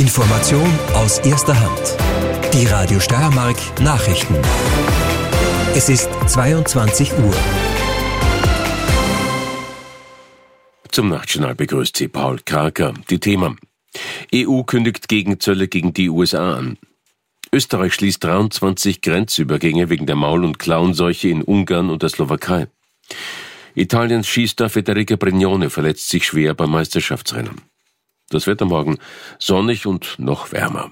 Information aus erster Hand. Die Radio Steiermark Nachrichten. Es ist 22 Uhr. Zum Nachtjournal begrüßt Sie Paul Kraker. Die Themen: EU kündigt Gegenzölle gegen die USA an. Österreich schließt 23 Grenzübergänge wegen der Maul- und Klauenseuche in Ungarn und der Slowakei. Italiens Skistar Federica Brignone verletzt sich schwer beim Meisterschaftsrennen. Das Wetter morgen sonnig und noch wärmer.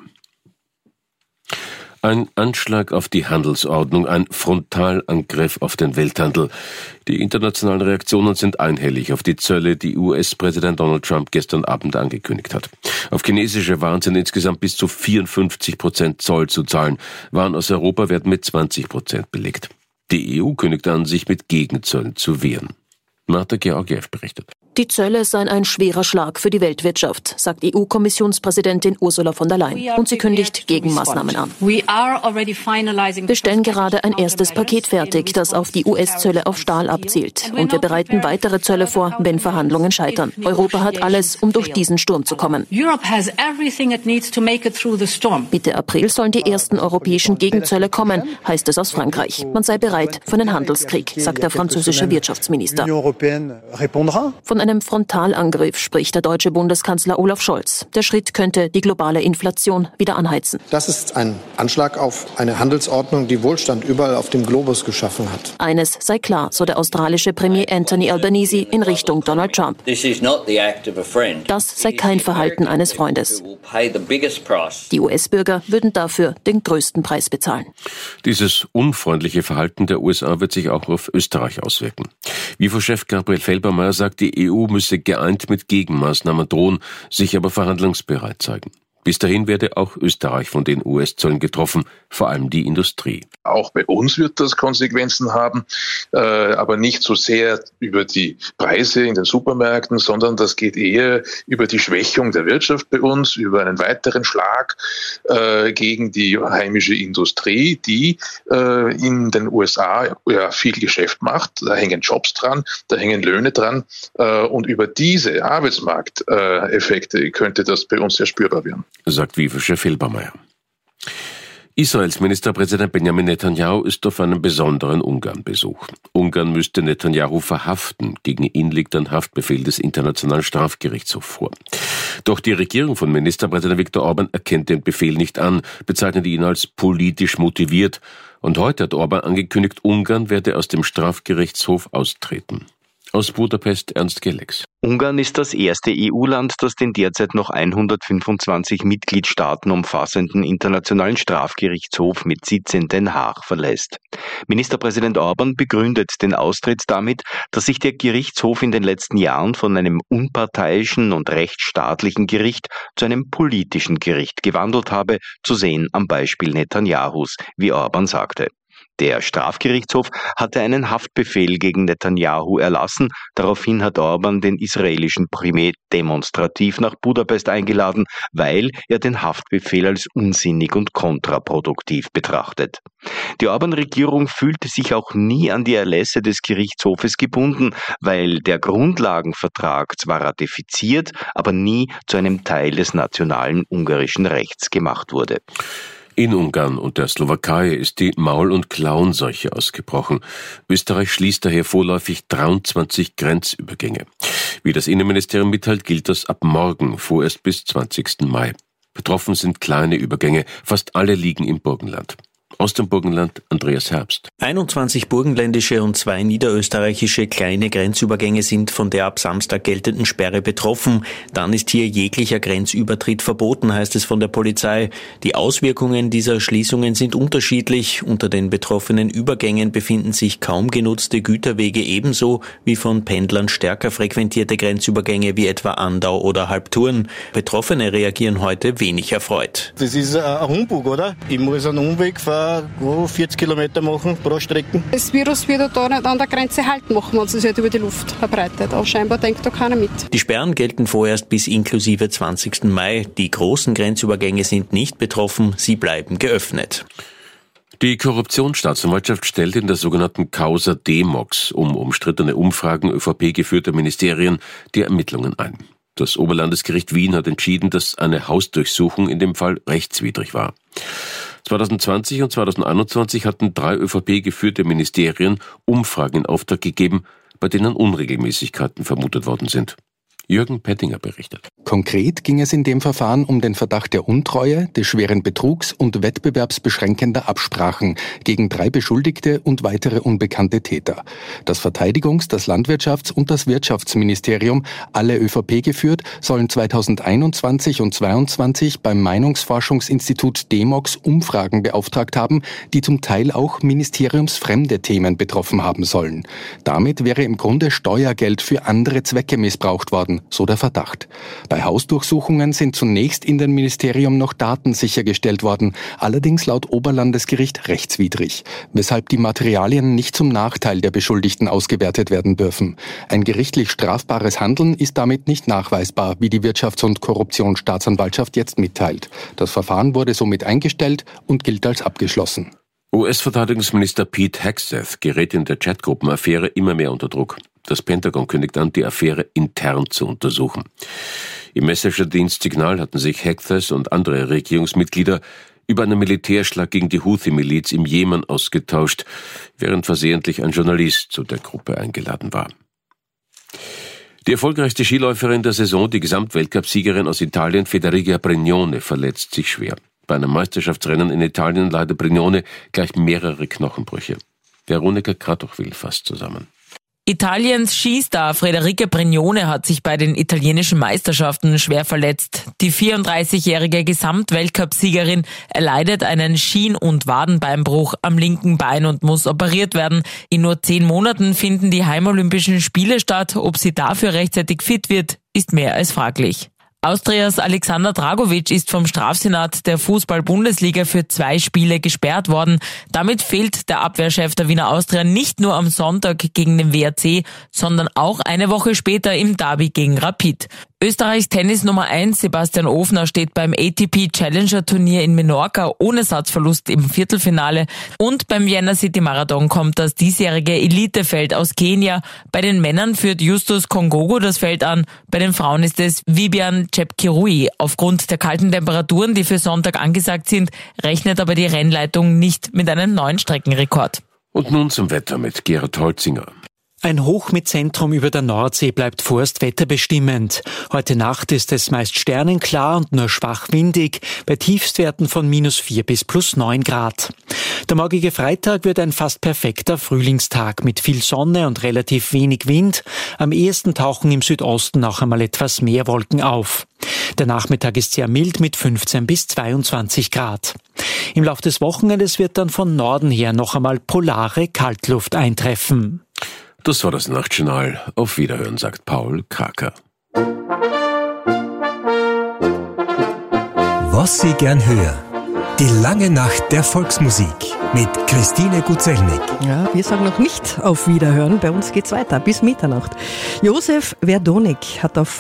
Ein Anschlag auf die Handelsordnung, ein Frontalangriff auf den Welthandel. Die internationalen Reaktionen sind einhellig auf die Zölle, die US-Präsident Donald Trump gestern Abend angekündigt hat. Auf chinesische Waren sind insgesamt bis zu 54% Zoll zu zahlen. Waren aus Europa werden mit 20% belegt. Die EU kündigt an, sich mit Gegenzöllen zu wehren. Marta Georgiev berichtet. Die Zölle seien ein schwerer Schlag für die Weltwirtschaft, sagt EU-Kommissionspräsidentin Ursula von der Leyen. Und sie kündigt Gegenmaßnahmen an. Wir stellen gerade ein erstes Paket fertig, das auf die US-Zölle auf Stahl abzielt. Und wir bereiten weitere Zölle vor, wenn Verhandlungen scheitern. Europa hat alles, um durch diesen Sturm zu kommen. Mitte April sollen die ersten europäischen Gegenzölle kommen, heißt es aus Frankreich. Man sei bereit für einen Handelskrieg, sagt der französische Wirtschaftsminister. Von einem Frontalangriff spricht der deutsche Bundeskanzler Olaf Scholz. Der Schritt könnte die globale Inflation wieder anheizen. Das ist ein Anschlag auf eine Handelsordnung, die Wohlstand überall auf dem Globus geschaffen hat. Eines sei klar, so der australische Premier Anthony Albanese in Richtung Donald Trump. Das sei kein Verhalten eines Freundes. Die US-Bürger würden dafür den größten Preis bezahlen. Dieses unfreundliche Verhalten der USA wird sich auch auf Österreich auswirken. WIFO-Chef Gabriel Felbermayr sagt, die EU müsse geeint mit Gegenmaßnahmen drohen, sich aber verhandlungsbereit zeigen. Bis dahin werde auch Österreich von den US-Zöllen getroffen, vor allem die Industrie. Auch bei uns wird das Konsequenzen haben, aber nicht so sehr über die Preise in den Supermärkten, sondern das geht eher über die Schwächung der Wirtschaft bei uns, über einen weiteren Schlag gegen die heimische Industrie, die in den USA viel Geschäft macht. Da hängen Jobs dran, da hängen Löhne dran und über diese Arbeitsmarkteffekte könnte das bei uns sehr spürbar werden, sagt WIFO-Chef Felbermayr. Israels Ministerpräsident Benjamin Netanyahu ist auf einem besonderen Ungarn-Besuch. Ungarn müsste Netanyahu verhaften. Gegen ihn liegt ein Haftbefehl des Internationalen Strafgerichtshofs vor. Doch die Regierung von Ministerpräsident Viktor Orban erkennt den Befehl nicht an, bezeichnet ihn als politisch motiviert. Und heute hat Orban angekündigt, Ungarn werde aus dem Strafgerichtshof austreten. Aus Budapest Ernst Gelex. Ungarn ist das erste EU-Land, das den derzeit noch 125 Mitgliedstaaten umfassenden Internationalen Strafgerichtshof mit Sitz in Den Haag verlässt. Ministerpräsident Orban begründet den Austritt damit, dass sich der Gerichtshof in den letzten Jahren von einem unparteiischen und rechtsstaatlichen Gericht zu einem politischen Gericht gewandelt habe, zu sehen am Beispiel Netanyahus, wie Orban sagte. Der Strafgerichtshof hatte einen Haftbefehl gegen Netanyahu erlassen. Daraufhin hat Orban den israelischen Premier demonstrativ nach Budapest eingeladen, weil er den Haftbefehl als unsinnig und kontraproduktiv betrachtet. Die Orban-Regierung fühlte sich auch nie an die Erlässe des Gerichtshofes gebunden, weil der Grundlagenvertrag zwar ratifiziert, aber nie zu einem Teil des nationalen ungarischen Rechts gemacht wurde. In Ungarn und der Slowakei ist die Maul- und Klauenseuche ausgebrochen. Österreich schließt daher vorläufig 23 Grenzübergänge. Wie das Innenministerium mitteilt, gilt das ab morgen, vorerst bis 20. Mai. Betroffen sind kleine Übergänge, fast alle liegen im Burgenland. Aus dem Burgenland Andreas Herbst. 21 burgenländische und 2 niederösterreichische kleine Grenzübergänge sind von der ab Samstag geltenden Sperre betroffen. Dann ist hier jeglicher Grenzübertritt verboten, heißt es von der Polizei. Die Auswirkungen dieser Schließungen sind unterschiedlich. Unter den betroffenen Übergängen befinden sich kaum genutzte Güterwege, ebenso wie von Pendlern stärker frequentierte Grenzübergänge wie etwa Andau oder Halbturn. Betroffene reagieren heute wenig erfreut. Das ist ein Humbug, oder? Ich muss einen Umweg fahren, 40 Kilometer machen pro Strecke. Das Virus wird da nicht an der Grenze Halt machen, wenn es sich halt über die Luft verbreitet. Aber scheinbar denkt da keiner mit. Die Sperren gelten vorerst bis inklusive 20. Mai. Die großen Grenzübergänge sind nicht betroffen, sie bleiben geöffnet. Die Korruptionsstaatsanwaltschaft stellt in der sogenannten Causa Demox um umstrittene Umfragen ÖVP-geführter Ministerien die Ermittlungen ein. Das Oberlandesgericht Wien hat entschieden, dass eine Hausdurchsuchung in dem Fall rechtswidrig war. 2020 und 2021 hatten 3 ÖVP-geführte Ministerien Umfragen in Auftrag gegeben, bei denen Unregelmäßigkeiten vermutet worden sind. Jürgen Pettinger berichtet. Konkret ging es in dem Verfahren um den Verdacht der Untreue, des schweren Betrugs und wettbewerbsbeschränkender Absprachen gegen 3 Beschuldigte und weitere unbekannte Täter. Das Verteidigungs-, das Landwirtschafts- und das Wirtschaftsministerium, alle ÖVP geführt, sollen 2021 und 2022 beim Meinungsforschungsinstitut Demox Umfragen beauftragt haben, die zum Teil auch ministeriumsfremde Themen betroffen haben sollen. Damit wäre im Grunde Steuergeld für andere Zwecke missbraucht worden, so der Verdacht. Bei Hausdurchsuchungen sind zunächst in dem Ministerium noch Daten sichergestellt worden, allerdings laut Oberlandesgericht rechtswidrig, weshalb die Materialien nicht zum Nachteil der Beschuldigten ausgewertet werden dürfen. Ein gerichtlich strafbares Handeln ist damit nicht nachweisbar, wie die Wirtschafts- und Korruptionsstaatsanwaltschaft jetzt mitteilt. Das Verfahren wurde somit eingestellt und gilt als abgeschlossen. US-Verteidigungsminister Pete Hegseth gerät in der Chatgruppenaffäre immer mehr unter Druck. Das Pentagon kündigt an, die Affäre intern zu untersuchen. Im Messenger-Dienst Signal hatten sich Hegseth und andere Regierungsmitglieder über einen Militärschlag gegen die Houthi-Miliz im Jemen ausgetauscht, während versehentlich ein Journalist zu der Gruppe eingeladen war. Die erfolgreichste Skiläuferin der Saison, die Gesamtweltcup-Siegerin aus Italien, Federica Brignone, verletzt sich schwer. Bei einem Meisterschaftsrennen in Italien leidet Brignone gleich mehrere Knochenbrüche. Veronika Kratoch will fast zusammen. Italiens Skistar Federica Brignone hat sich bei den italienischen Meisterschaften schwer verletzt. Die 34-jährige Gesamtweltcup-Siegerin erleidet einen Schien- und Wadenbeinbruch am linken Bein und muss operiert werden. In nur 10 Monaten finden die Heimolympischen Spiele statt. Ob sie dafür rechtzeitig fit wird, ist mehr als fraglich. Austrias Alexander Dragovic ist vom Strafsenat der Fußball-Bundesliga für 2 Spiele gesperrt worden. Damit fehlt der Abwehrchef der Wiener Austria nicht nur am Sonntag gegen den WRC, sondern auch eine Woche später im Derby gegen Rapid. Österreichs Tennis Nummer 1 Sebastian Ofner steht beim ATP Challenger Turnier in Menorca ohne Satzverlust im Viertelfinale und beim Vienna City Marathon kommt das diesjährige Elitefeld aus Kenia. Bei den Männern führt Justus Kongogo das Feld an, bei den Frauen ist es Vivian Chepkirui. Aufgrund der kalten Temperaturen, die für Sonntag angesagt sind, rechnet aber die Rennleitung nicht mit einem neuen Streckenrekord. Und nun zum Wetter mit Gerhard Holzinger. Ein Hoch mit Zentrum über der Nordsee bleibt vorerst wetterbestimmend. Heute Nacht ist es meist sternenklar und nur schwach windig, bei Tiefstwerten von -4 bis +9 Grad. Der morgige Freitag wird ein fast perfekter Frühlingstag mit viel Sonne und relativ wenig Wind. Am ehesten tauchen im Südosten auch einmal etwas mehr Wolken auf. Der Nachmittag ist sehr mild mit 15 bis 22 Grad. Im Laufe des Wochenendes wird dann von Norden her noch einmal polare Kaltluft eintreffen. Das war das Nachtjournal. Auf Wiederhören, sagt Paul Kraker. Was Sie gern hören. Die lange Nacht der Volksmusik mit Christine Gutzelnig. Ja, wir sagen noch nicht auf Wiederhören. Bei uns geht's weiter bis Mitternacht. Josef Verdonig hat auf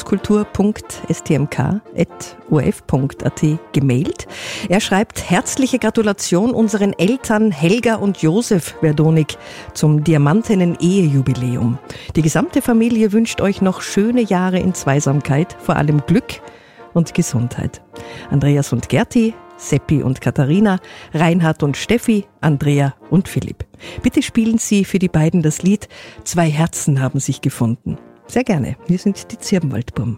volkskultur.stmk@of.at gemailt. Er schreibt: Herzliche Gratulation unseren Eltern Helga und Josef Verdonig zum Diamantinnen-Ehejubiläum. Die gesamte Familie wünscht euch noch schöne Jahre in Zweisamkeit, vor allem Glück und Gesundheit. Andreas und Gerti, Seppi und Katharina, Reinhard und Steffi, Andrea und Philipp. Bitte spielen Sie für die beiden das Lied Zwei Herzen haben sich gefunden. Sehr gerne. Wir sind die Zirbenwaldburm.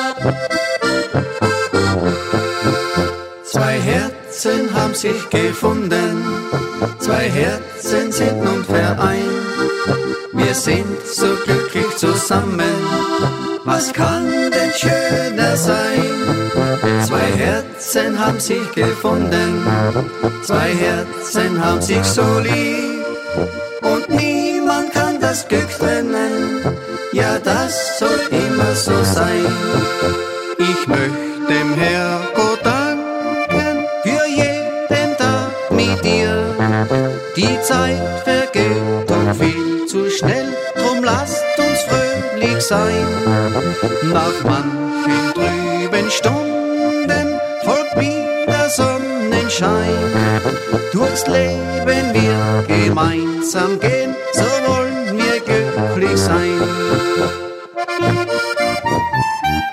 Zwei Herzen haben sich gefunden, 2 Herzen sind nun vereint. Wir sind so glücklich zusammen, was kann denn schöner sein? 2 Herzen haben sich gefunden, 2 Herzen haben sich so lieb. Und niemand kann das Glück trennen, ja das soll immer so sein. Ich möchte dem Herrgott danken für jeden Tag mit dir. Die Zeit vergeht doch viel zu schnell, drum lasst uns fröhlich sein. Nach manchen trüben Stunden folgt wieder Sonnenschein. Durchs Leben wir gemeinsam gehen, so wollen wir glücklich sein.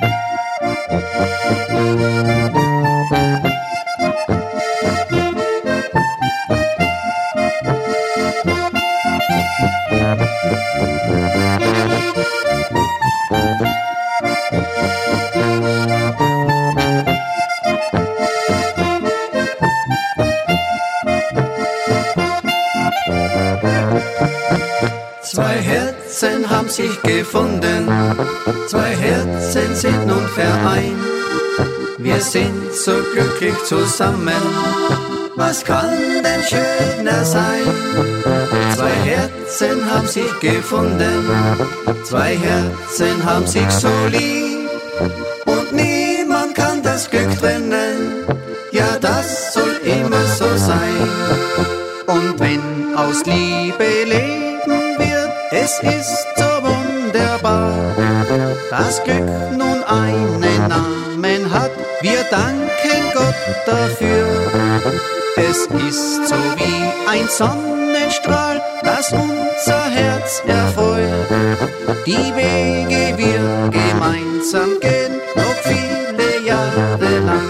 Zwei Herzen haben sich gefunden, zwei Herzen sind nun vereint. Wir sind so glücklich zusammen, was kann denn schöner sein? Zwei Herzen haben sich gefunden, zwei Herzen haben sich so lieb. Und niemand kann das Glück trennen, ja das soll immer so sein. Und wenn aus Liebe Leben wird, es ist so wunderbar, das Glück nun einen Namen hat, wir danken Gott dafür. Es ist so wie ein Sonnenstrahl, das unser Herz erfreut. Die Wege wir gemeinsam gehen, noch viele Jahre lang.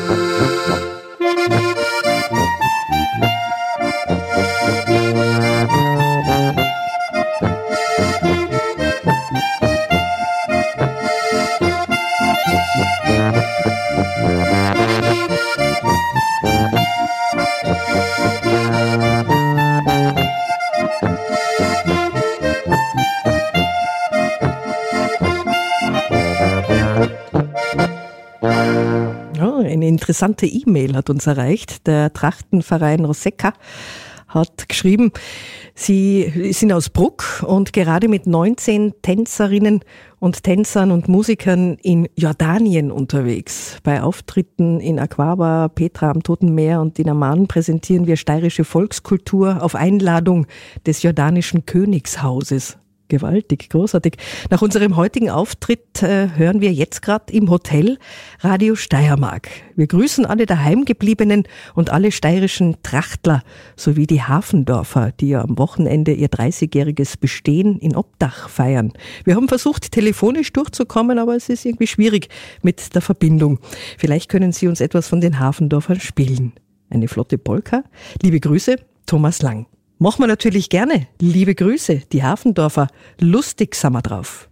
Eine interessante E-Mail hat uns erreicht. Der Trachtenverein Rosecca hat geschrieben, sie sind aus Bruck und gerade mit 19 Tänzerinnen und Tänzern und Musikern in Jordanien unterwegs. Bei Auftritten in Aqaba, Petra am Toten Meer und in Amman präsentieren wir steirische Volkskultur auf Einladung des jordanischen Königshauses. Gewaltig, großartig. Nach unserem heutigen Auftritt hören wir jetzt gerade im Hotel Radio Steiermark. Wir grüßen alle Daheimgebliebenen und alle steirischen Trachtler sowie die Hafendorfer, die ja am Wochenende ihr 30-jähriges Bestehen in Obdach feiern. Wir haben versucht, telefonisch durchzukommen, aber es ist irgendwie schwierig mit der Verbindung. Vielleicht können Sie uns etwas von den Hafendorfern spielen. Eine flotte Polka. Liebe Grüße, Thomas Lang. Machen wir natürlich gerne. Liebe Grüße, die Hafendorfer. Lustig sind wir drauf.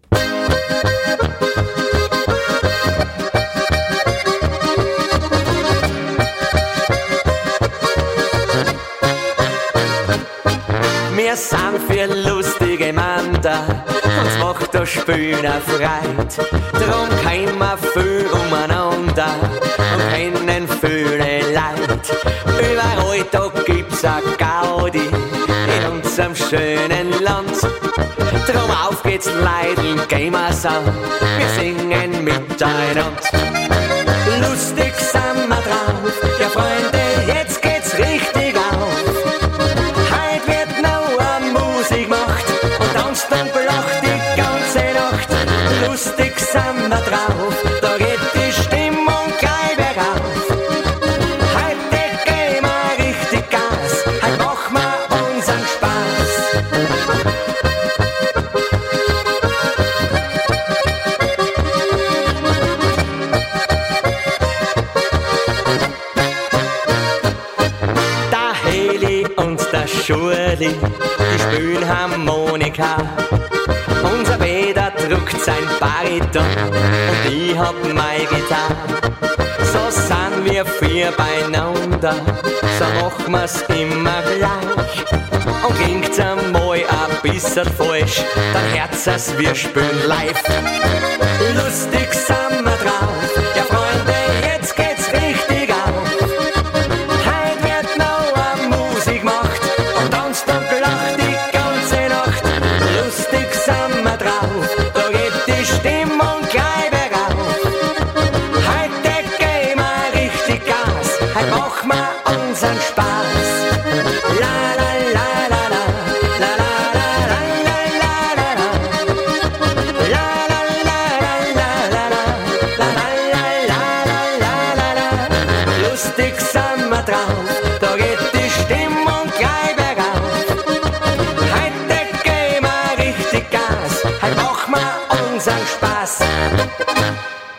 Wir sind für lustige Mann da, uns macht das Spielen eine Freude. Drum kommen wir viel umeinander und kennen viele Leute. Überall da gibt's a Gaudi in unserem schönen Land. Drum auf geht's Leidl, gehen wir's an, wir singen miteinander. Lustig sind wir drauf, ja Freunde, jetzt geht's richtig auf. Heut wird noch eine Musik gemacht und tanzt und lacht die ganze Nacht. Lustig sind wir drauf, da geht die Stimmung gleich bergauf. Heute gehen wir richtig Gas, heute machen wir unseren Spaß. Der Heli und der Schurli, die spielen Harmonika. Unser Peter druckt sein Bariton und ich hab meine Gitarre. So sind wir vier beieinander, so machen wir's immer gleich. Und klingt's einmal ein bisschen falsch, dann hört's es, wir spielen live. Lustig sind wir drauf, ja Freunde, jetzt geht's richtig auf. Heut wird noch eine Musik gemacht und tanzt und lacht die ganze Nacht. Lustig sind wir drauf, da geht die Stimmung gleich bergauf. Heute gehen wir richtig Gas, heute machen wir unseren Spaß. La la la la la, la la la la la la la. La la la la la la la, la la la la la. Lustig sind wir drauf, da geht die Stimmung gleich bergauf. Heute gehen wir richtig Gas, heute machen wir unseren Spaß.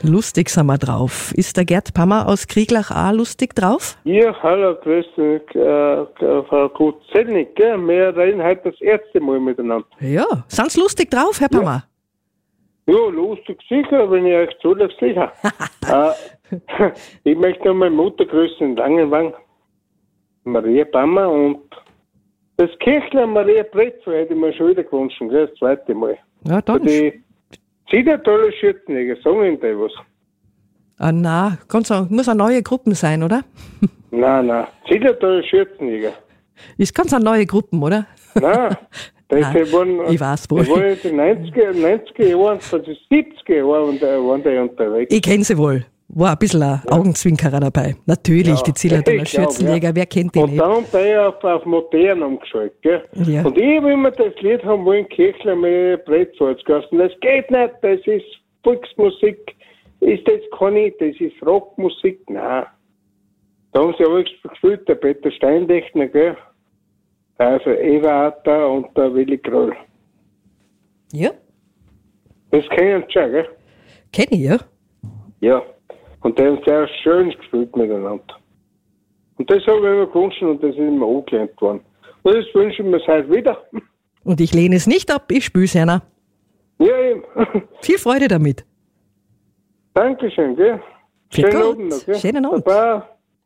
Lustig sind wir drauf. Ist der Gerd Pammer aus Krieglach auch lustig drauf? Ja, hallo, grüß dich, Frau Kutzelnik. Wir reden heute das erste Mal miteinander. Ja, sind's lustig drauf, Herr Pammer? Ja, lustig sicher, wenn ich euch zulässt, sicher. Ich möchte noch meine Mutter grüßen in Langenwang, Maria Pammer, und das Kirchler Maria Pretzel hätte ich mir schon wieder gewünscht, gell, das zweite Mal. Ja, dann. Die Zillertaler Schürzenjäger, sagen Ihnen die was? Nein, muss eine neue Gruppe sein, oder? Nein, Zillertaler Schürzenjäger. Ist ganz eine neue Gruppe, oder? Nein, ich weiß wohl. Die waren in den 90er Jahren, also 70er Jahren waren die unterwegs. Ich kenne sie wohl. War ein bisschen ein Augenzwinkerer dabei. Natürlich, die Zillertaler Schürzenjäger, wer kennt die nicht? Und dann bei auf modern umgeschaltet, gell? Ja. Und ich will immer das Lied haben wollen, Kirchler mit Brettsalz gelassen. Das geht nicht, das ist Volksmusik. Ist das das ist Rockmusik? Nein. Da haben sie alles gespielt, der Peter Steindechner, gell? Also Eva Atta und der Willi Kroll. Ja. Das kennen Sie schon, gell? Kenn ich, ja. Ja. Und die haben sehr schön gespielt miteinander. Und das habe ich immer gewünscht und das ist immer angelernt worden. Und das wünsche ich mir heute wieder. Und ich lehne es nicht ab, ich spüre es einer. Ja, eben. Viel Freude damit. Dankeschön, gell? Schönen Abend noch, gell? Schönen Abend. Baba.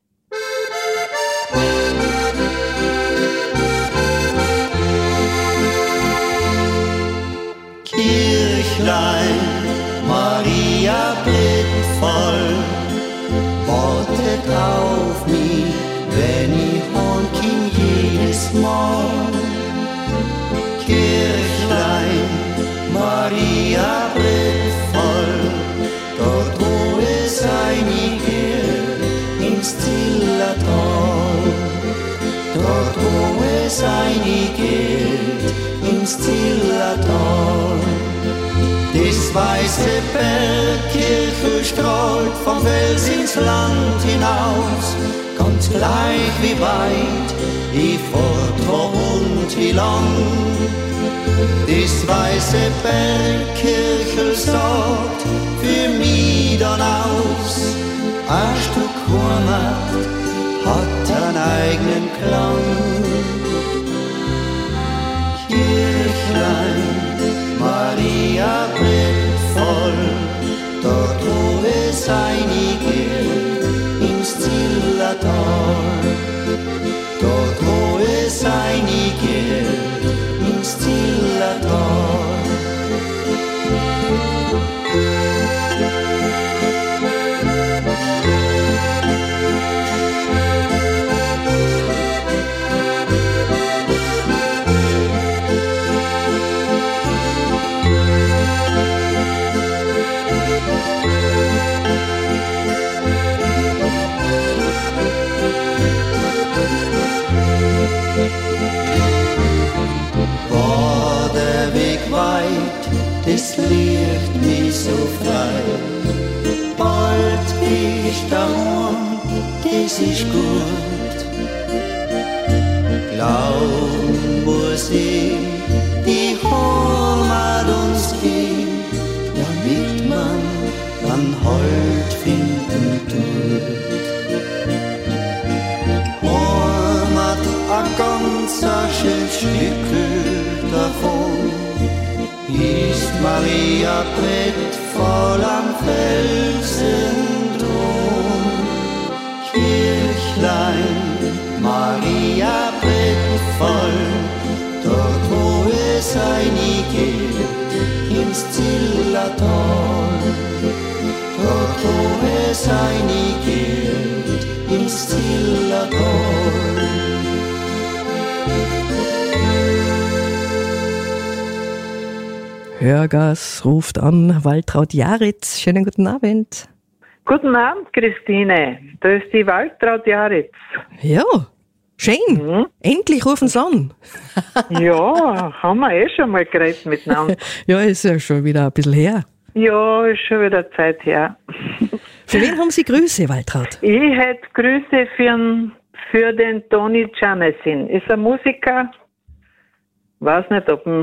Kirchlein, Maria voll, wartet auf mich, wenn ich heimkomm jedes Mal. Kirchlein, Maria voll, dort wo es einige ins Zillertal, dort wo es einige ins Zillertal. Das weiße Bergkirche strahlt vom Fels ins Land hinaus, ganz gleich wie weit ich fort war und wie lang. Das weiße Bergkirche sagt für mich dann aus, ein Stück Heimat hat einen eigenen Klang. Kirchlein, Maria voll, dort wo es einige ins Zillertal, dort wo es einige ins Zillertal. War der Weg weit, das Licht mich so frei. Bald ist daheim, das ist gut. Glauben muss ich, die Heimat uns gibt, damit man an Halt finden tut. Heimat, ein ganzer Stückel davon, ist Maria voll am Felsendrom. Kirchlein, Maria voll, dort wo es einige ins Zillertal, dort wo es einige ins Zillertal. Hörgas ruft an, Waltraud Jaritz. Schönen guten Abend. Guten Abend, Christine. Da ist die Waltraud Jaritz. Ja, schön. Endlich rufen sie an. Ja, haben wir schon mal geredet miteinander. Ja, ist ja schon wieder ein bisschen her. Ja, ist schon wieder Zeit her. Für wen haben Sie Grüße, Waltraud? Ich hätte Grüße für den Tony Janessin. Ist ein Musiker. Weiß nicht, ob ihn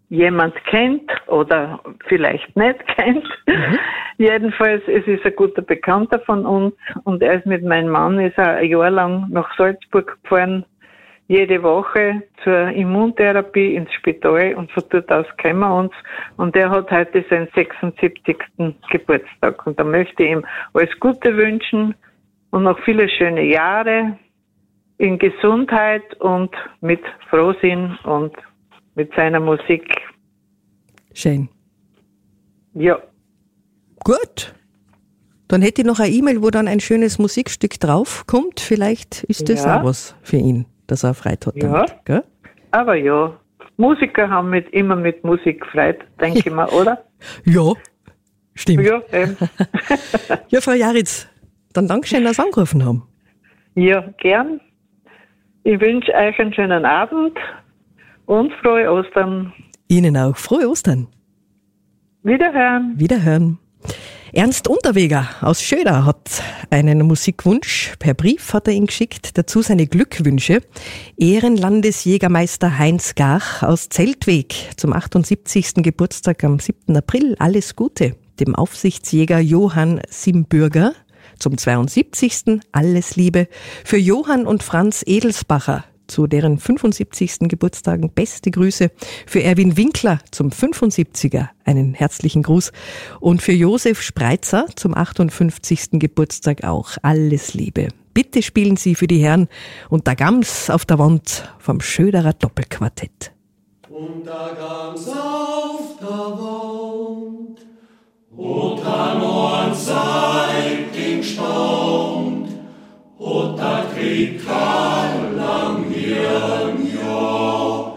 jemand kennt oder vielleicht nicht kennt. Jedenfalls, es ist ein guter Bekannter von uns und er ist mit meinem Mann ein Jahr lang nach Salzburg gefahren, jede Woche zur Immuntherapie ins Spital und von dort aus kennen wir uns. Und er hat heute seinen 76. Geburtstag und da möchte ich ihm alles Gute wünschen und noch viele schöne Jahre in Gesundheit und mit Frohsinn und mit seiner Musik. Schön. Ja. Gut. Dann hätte ich noch eine E-Mail, wo dann ein schönes Musikstück draufkommt. Vielleicht ist das auch was für ihn, dass er Freude hat damit. Gell? Aber ja, Musiker haben immer mit Musik Freude, denke ich mal, oder? Ja, stimmt. Ja, ja, Frau Jaritz, dann Dankeschön, dass Sie angerufen haben. Ja, gern. Ich wünsche euch einen schönen Abend und frohe Ostern. Ihnen auch frohe Ostern. Wiederhören. Wiederhören. Ernst Unterweger aus Schöder hat einen Musikwunsch. Per Brief hat er ihn geschickt. Dazu seine Glückwünsche. Ehrenlandesjägermeister Heinz Gach aus Zeltweg zum 78. Geburtstag am 7. April. Alles Gute. Dem Aufsichtsjäger Johann Simbürger zum 72. Alles Liebe. Für Johann und Franz Edelsbacher zu deren 75. Geburtstagen beste Grüße. Für Erwin Winkler zum 75er einen herzlichen Gruß. Und für Josef Spreitzer zum 58. Geburtstag auch alles Liebe. Bitte spielen Sie für die Herren und der Gams auf der Wand vom Schöderer Doppelquartett. Und der Gams auf der Wand und an uns Seiten stand und der Krieg kann lang hirn, ja,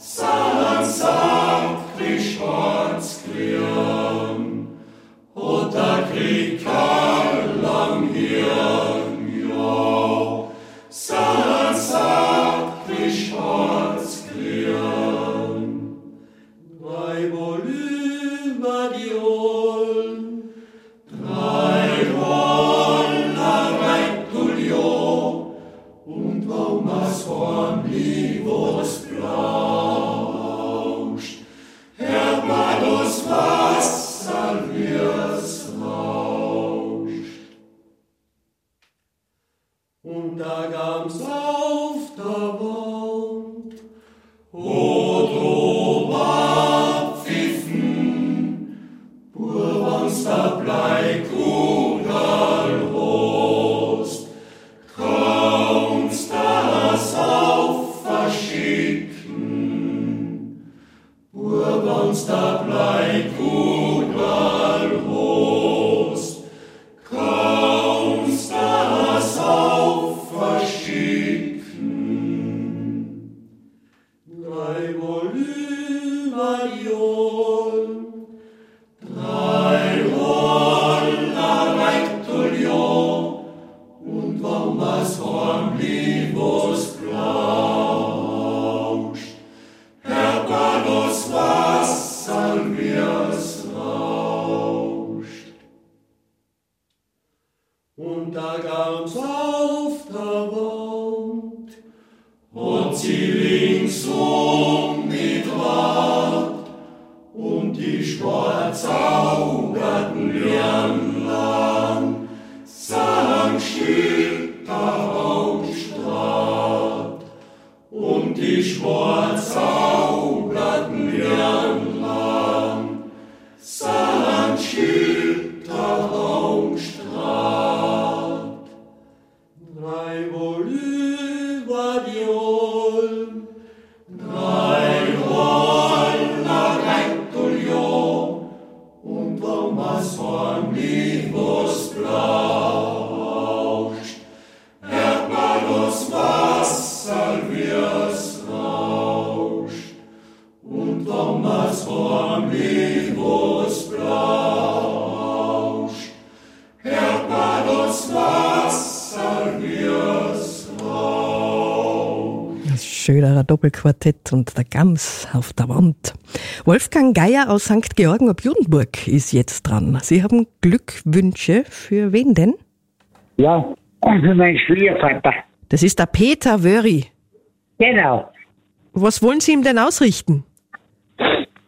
sagt wie schwarz quirn. Und der Krieg kann lang hirn, ja, sagt wie schwarz quirn. Drei Volüme die Olm, drei und warum es vorm Livos blauscht, hört man das Wasser, wie es rauscht. Und da gab's auf der Wand Oberpfiffen, Burwans der Bleikugel host, kaumst das auf verschicken, Burwans der Bleikugel host, kaumst das auf verschicken. Drei Volümadion, drei Roller Rectulion, und warum es vorm Livos blauscht, hört man das Wasser, wie es rauscht. Und da gab's auf der Wand, und sie ringsum mit Rad, und die schwarzaugerten Lernland, sang Schilderraumstraat, und die schwarzaugerten Lernland, sang Schilderraumstraat. Drei Volüber die Olm, drei Roller Rectulion, und warum es vorm Livos blauscht, hört man das Wasser, wie es rauscht. Und warum es vorm Livos blauscht, hört man das Wasser, wie es rauscht. Das Schöderer Doppelquartett und der Gams auf der Wand. Wolfgang Geier aus St. Georgen ob Judenburg ist jetzt dran. Sie haben Glückwünsche. Für wen denn? Ja, und für meinen Schwiegervater. Das ist der Peter Wöri. Genau. Was wollen Sie ihm denn ausrichten?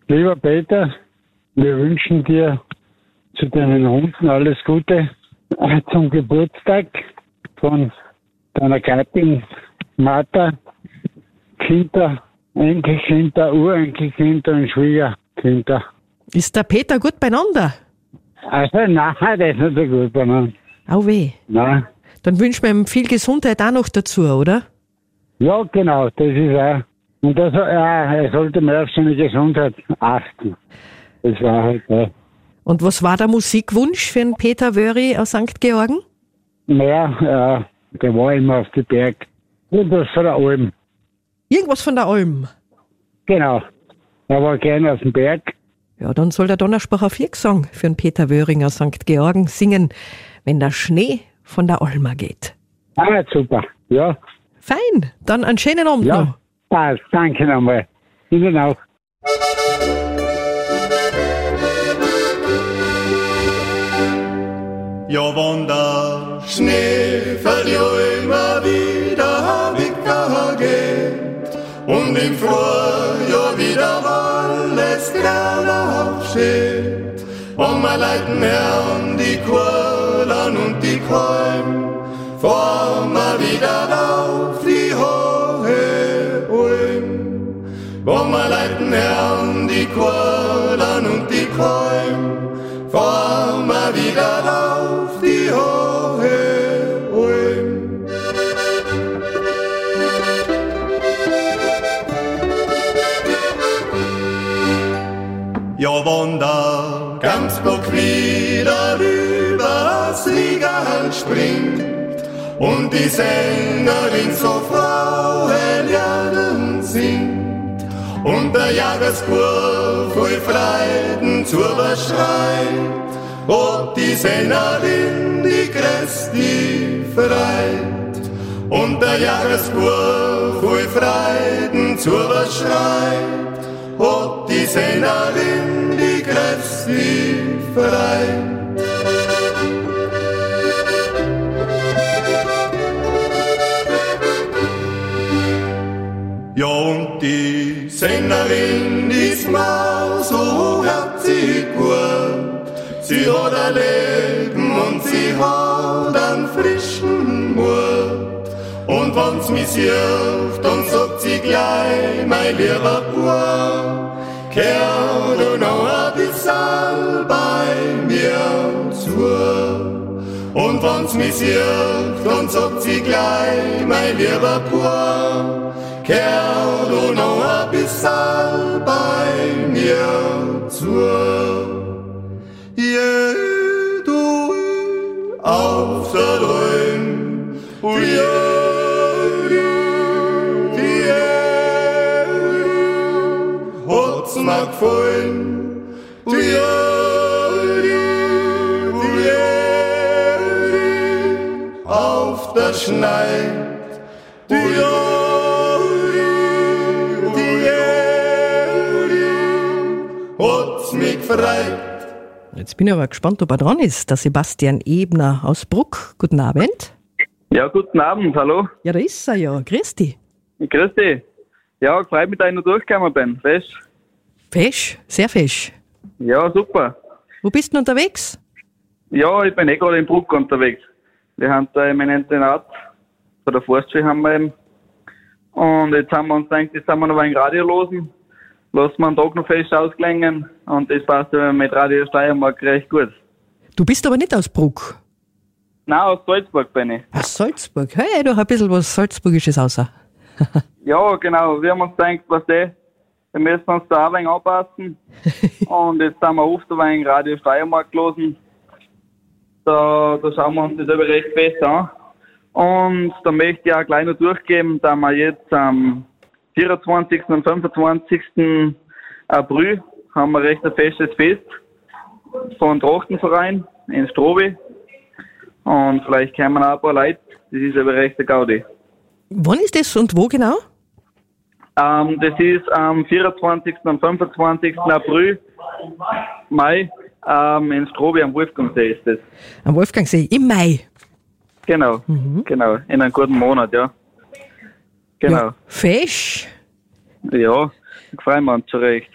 Lieber Peter, wir wünschen dir zu deinen Hunden alles Gute zum Geburtstag von deiner Gattin Martha, Kinder, Enkelkinder, Urenkelkinder und Schwiegerkinder. Ist der Peter gut beieinander? Also nein, der ist nicht so gut beieinander. Au weh. Nein. Dann wünschen wir ihm viel Gesundheit auch noch dazu, oder? Ja, genau, das ist auch. Und das, er sollte mehr auf seine Gesundheit achten. Das war halt, ja. Und was war der Musikwunsch für den Peter Wöri aus St. Georgen? Naja, der war immer auf die Berg. Irgendwas von der Alm. Irgendwas von der Alm? Genau. Er war gerne auf dem Berg. Ja, dann soll der Donnersbacher Viergesang für den Peter Wöring aus St. Georgen singen, wenn der Schnee von der Alma geht. Ah, super, ja. Fein, dann einen schönen Abend noch. Passt, danke nochmal. Ihnen auch. Ja, wenn der Schnee für die Alma wieder weggeht und im Frühjahr wieder alles grau aufsteht, und wir leiten Herren die Kohlen und die Kolben, fahren wir wieder auf die hohe Alm. Wo wir leiten Herren die Kohlen und die Kolben, fahren wir wieder auf die hohe Alm. Ja, wenn der Gamsbock wieder übers Riegerl springt und die Sängerin so Frauenlieder singt und der Jahresburg voll Freuden zu überschreit, ob die Sängerin die Christi freit und der Jahresburg voll Freuden zu überschreit, ob die Sängerin die Christi freit. Ja, und die Sängerin ist mal so herzig gut. Sie hat ein Leben und sie hat einen frischen Mut. Und wenn's mich sieht, dann sagt sie gleich, mein lieber Bub, kehr du noch ein bisschen bei mir zu. Und wenn's mich sieht, dann sagt sie gleich, mein lieber Bub, kehr du noch ein bisschen bei mir zu. Du auf der Alm, hat's mir gefallen, auf der Schneid, hat's mich gefreut. Jetzt bin ich aber gespannt, ob er dran ist. Der Sebastian Ebner aus Bruck. Guten Abend. Ja, guten Abend, hallo. Ja, da ist er ja. Grüß dich. Grüß dich. Ja, gefreut mich, dass ich noch durchgekommen bin. Fesch. Fesch? Sehr fesch. Ja, super. Wo bist du unterwegs? Ja, ich bin gerade in Bruck unterwegs. Wir haben da im Internat von der Forstschule haben wir eben. Und jetzt haben wir uns gedacht, jetzt haben wir noch ein Radio losen. Lassen wir einen Tag noch fest ausklingen. Und das passt mit Radio Steiermark recht gut. Du bist aber nicht aus Bruck? Nein, aus Salzburg bin ich. Aus Salzburg? Hey, doch ein bisschen was Salzburgisches außer. Ja, genau. Wir haben uns gedacht, wir müssen uns da auch ein wenig anpassen. Und jetzt haben wir oft ein wenig Radio Steiermark losen. Da schauen wir uns das aber recht fest an. Und da möchte ich auch gleich noch durchgeben, da wir jetzt am 24. und 25. April haben wir recht ein festes Fest von Trachtenverein in Strobi. Und vielleicht kommen auch ein paar Leute. Das ist aber recht eine Gaudi. Wann ist das und wo genau? Das ist am 24. und 25. April, Mai, in Strobi am Wolfgangsee ist das. Am Wolfgangsee, im Mai? Genau, genau, in einem guten Monat, ja. Genau. Ja, fesch. Ja, freuen wir uns schon recht.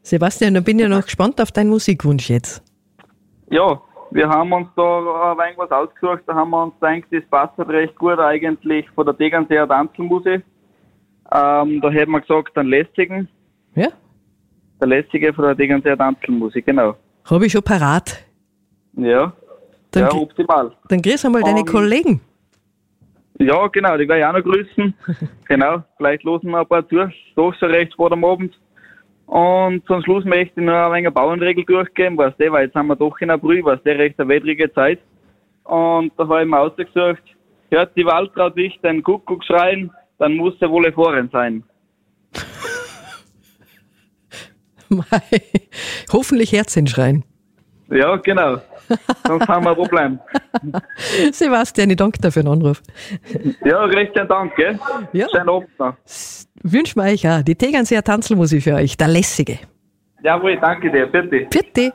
Sebastian, dann bin ich noch gespannt auf deinen Musikwunsch jetzt. Ja, wir haben uns da ein wenig was ausgesucht. Da haben wir uns gedacht, das passt halt recht gut eigentlich von der Tegernseer Tanzelmusik. Da hätten wir gesagt, den lässigen. Ja? Der lässige von der Tegernseer Tanzelmusik, genau. Habe ich schon parat. Ja, dann optimal. Dann grüß einmal deine Kollegen. Ja, genau, die werde ich auch noch grüßen. Genau, vielleicht losen wir ein paar zu. Doch so recht vor dem Abend. Und zum Schluss möchte ich noch ein wenig eine Bauernregel durchgehen, weil jetzt haben wir doch in April, recht eine wettrige Zeit. Und da habe ich mir ausgesucht, hört die Waltraud nicht den Kuckuck schreien, dann muss er wohl erfahren sein. Hoffentlich Herzchen schreien. Ja, genau. Sonst haben wir ein Problem. Sebastian, ich danke dir für den Anruf. Ja, recht schönen Dank, gell? Ja. Schönen Abend noch. Wünschen wir euch auch die Tegernseer Tanzelmusik für euch, der lässige. Jawohl, danke dir, bitte. Bitte.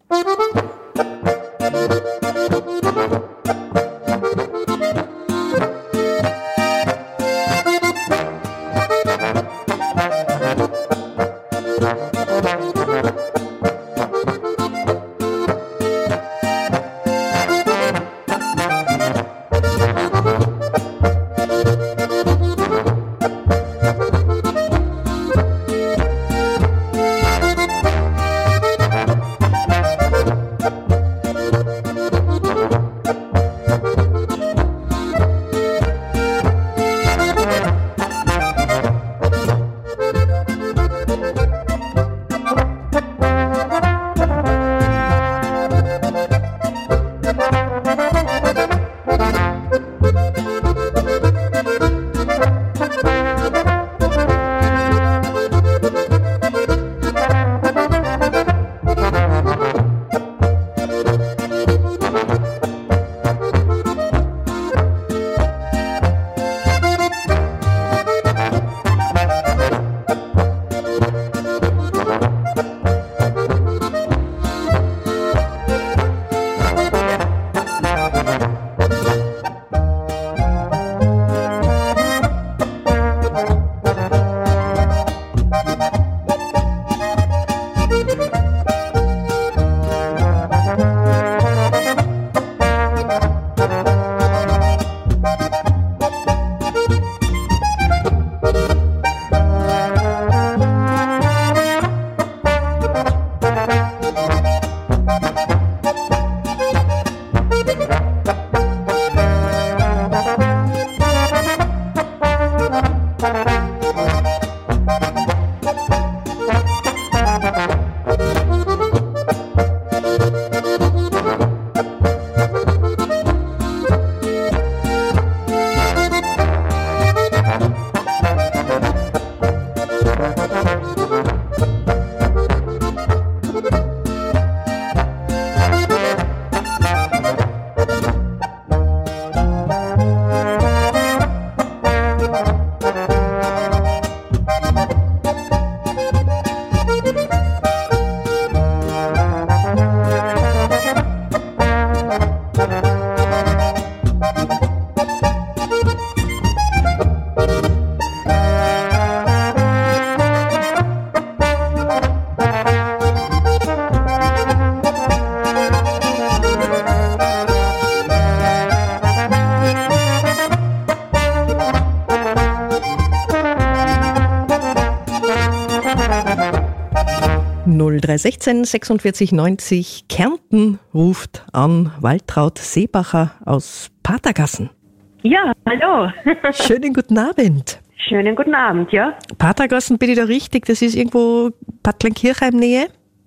(0316 46 90) Kärnten ruft an Waltraud Seebacher aus Patergassen. Ja, hallo. Schönen guten Abend. Schönen guten Abend, ja. Patergassen, bin ich da richtig? Das ist irgendwo Bad Kleinkirchheim-Nähe?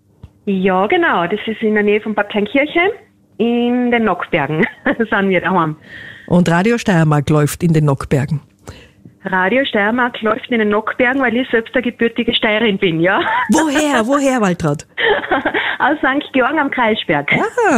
Ja, genau. Das ist in der Nähe von Bad Kleinkirchheim in den Nockbergen. Da sind wir daheim. Und Radio Steiermark läuft in den Nockbergen? Radio Steiermark läuft in den Nockbergen, weil ich selbst eine gebürtige Steirerin bin, ja. Woher, Waltraud? Aus St. Georgen am Kreisberg.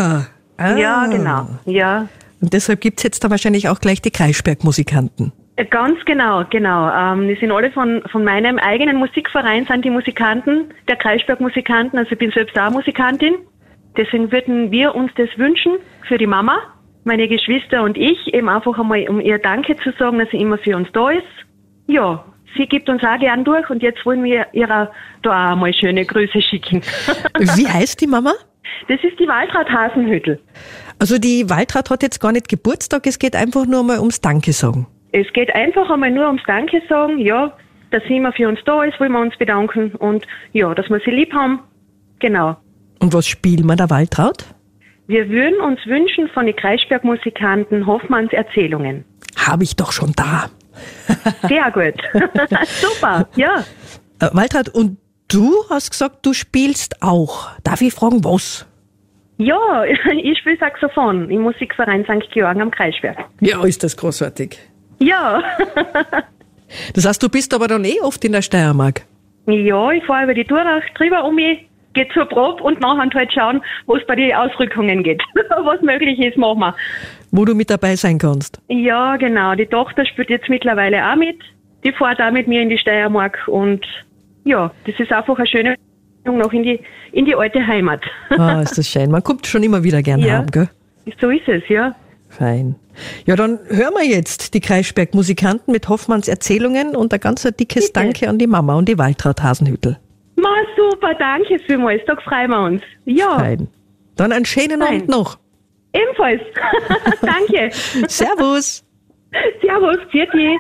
Ja, genau, ja. Und deshalb gibt's jetzt da wahrscheinlich auch gleich die Kreisberg-Musikanten. Ganz genau. Die sind alle von meinem eigenen Musikverein, sind die Musikanten, der Kreisberg-Musikanten. Also ich bin selbst auch Musikantin. Deswegen würden wir uns das wünschen für die Mama, meine Geschwister und ich, eben einfach einmal, um ihr Danke zu sagen, dass sie immer für uns da ist. Ja, sie gibt uns auch gern durch und jetzt wollen wir ihrer da auch mal schöne Grüße schicken. Wie heißt die Mama? Das ist die Waltraud Hasenhüttl. Also die Waltraud hat jetzt gar nicht Geburtstag, es geht einfach nur mal ums Danke sagen. Es geht einfach einmal nur ums Danke sagen, ja, dass sie immer für uns da ist, wollen wir uns bedanken und ja, dass wir sie lieb haben. Genau. Und was spielen wir der Waltraud? Wir würden uns wünschen von den Kreisberg-Musikanten Hoffmanns Erzählungen. Habe ich doch schon da. Sehr gut. Super, ja. Waltraud, und du hast gesagt, du spielst auch. Darf ich fragen, was? Ja, ich spiele Saxophon im Musikverein St. Georgen am Kreisberg. Ja, ist das großartig. Ja. Das heißt, du bist aber dann oft in der Steiermark? Ja, ich fahre über die Durach drüber um mich, gehe zur Probe und nachher halt schauen, wo es bei den Ausrückungen geht. Was möglich ist, machen wir. Wo du mit dabei sein kannst? Ja, genau. Die Tochter spielt jetzt mittlerweile auch mit. Die fährt auch mit mir in die Steiermark und ja, das ist einfach eine schöne noch in die alte Heimat. Ah, ist das schön. Man kommt schon immer wieder gern heim, gell? So ist es, ja. Fein. Ja, dann hören wir jetzt die Kreisberg-Musikanten mit Hoffmanns Erzählungen und ein ganz dickes Danke an die Mama und die Waltraud Hasenhüttl. Ma, super, danke vielmals. Da freuen wir uns. Ja. Fein. Dann einen schönen Abend noch. Ebenfalls. Danke. Servus. Servus, Pfiat.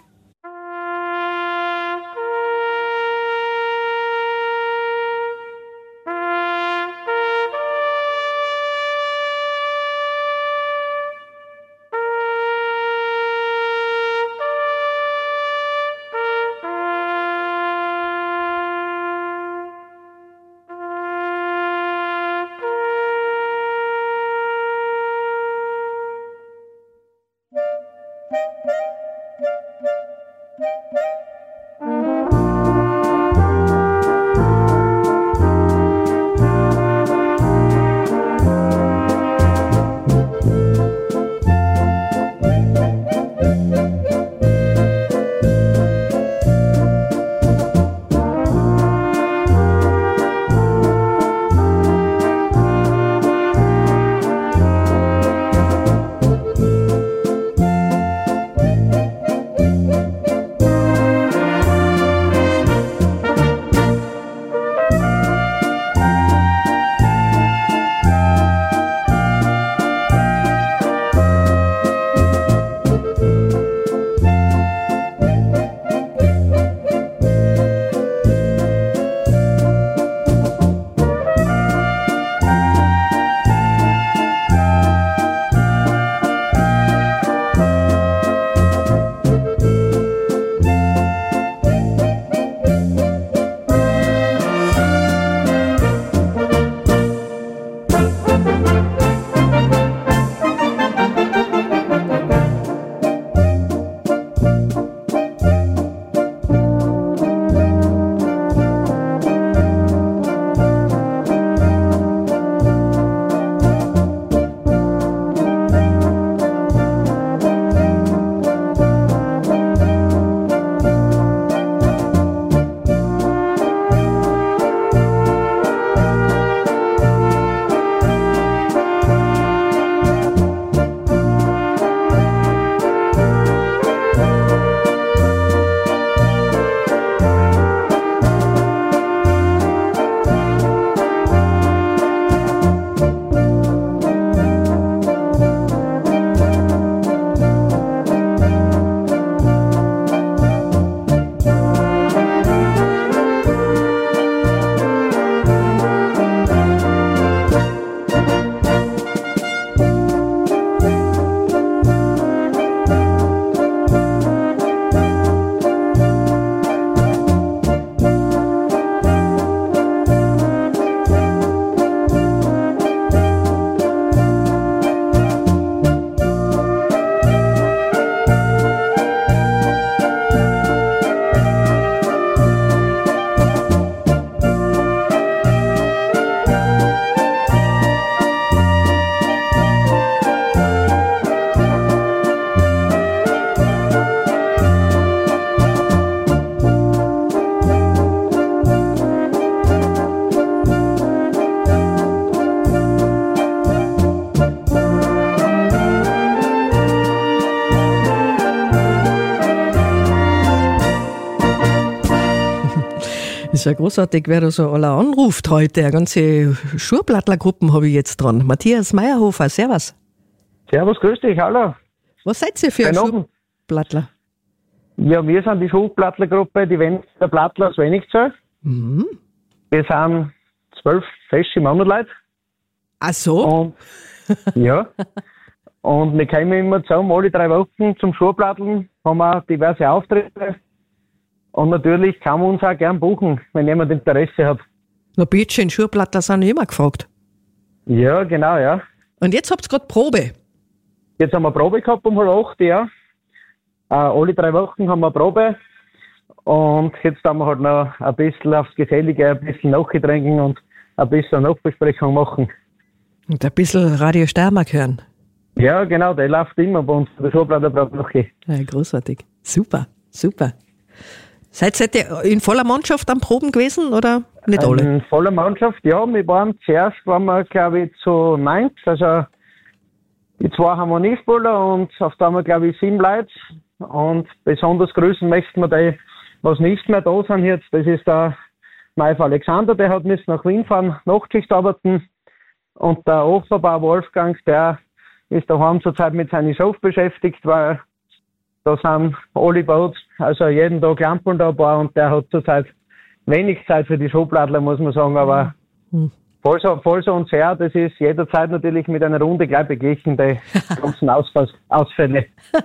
Ist ja großartig, wer da so alle anruft heute. Eine ganze Schurplattlergruppen habe ich jetzt dran. Matthias Meyerhofer, servus. Servus, grüß dich, hallo. Was seid ihr für ein Schurplattler? Ja, wir sind die Schurplattlergruppe, die der Plattler aus Wenigzell. Mhm. Wir sind 12 fesche Mannleute. Ach so? Und, ja. Und wir kommen immer zusammen, alle 3 Wochen zum Schurplatteln, haben auch diverse Auftritte. Und natürlich kann man uns auch gern buchen, wenn jemand Interesse hat. Na bitte, Schurplattler sind immer gefragt. Ja, genau, ja. Und jetzt habt ihr gerade Probe? Jetzt haben wir Probe gehabt um 7:30, ja. Alle 3 Wochen haben wir Probe. Und jetzt haben wir halt noch ein bisschen aufs Gesellige, ein bisschen nachgetränken und ein bisschen Nachbesprechung machen. Und ein bisschen Radio Steiermark hören. Ja, genau, der läuft immer bei uns, der Schurplattler braucht noch. Ja, großartig. Super, super. Seid ihr in voller Mannschaft am Proben gewesen oder nicht alle? In voller Mannschaft, ja. Zuerst waren wir, glaube ich, zu 9. Also die 2 Harmoniespieler und auf da haben wir, glaube ich, 7 Leute. Und besonders grüßen möchten wir die, was nicht mehr da sind jetzt. Das ist der Maif Alexander, der hat müssen nach Wien fahren, Nachtschicht arbeiten. Und der Oferbauer Wolfgang, der ist daheim zurzeit mit seinen Shows beschäftigt, weil da sind alle bei uns, also jeden Tag Lampen da bei, und der hat zurzeit wenig Zeit für die Showplattler, muss man sagen, aber voll so und sehr, das ist jederzeit natürlich mit einer Runde gleich beglichen, die ganzen Ausfälle.